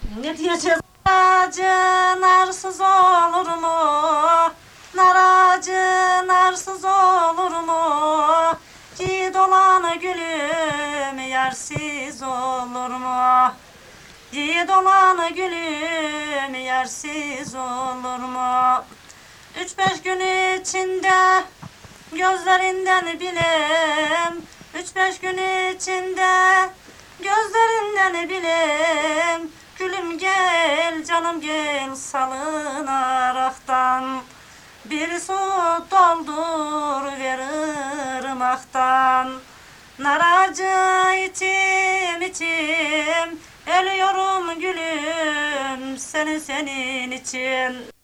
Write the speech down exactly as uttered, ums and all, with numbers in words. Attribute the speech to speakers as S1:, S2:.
S1: Ne diyeceğiz? Naracı narsız olur mu? Naracı narsız olur mu? Yiğit olan gülüm yersiz olur mu? Yiğit olan gülüm yersiz olur mu? Üç beş gün içinde gözlerinden bilem, üç beş gün içinde gözlerinden bilem. Gülüm gel, canım gel salınaraktan, bir su doldur veririm aktan. Naracı içim içim, ölüyorum gülüm senin senin için.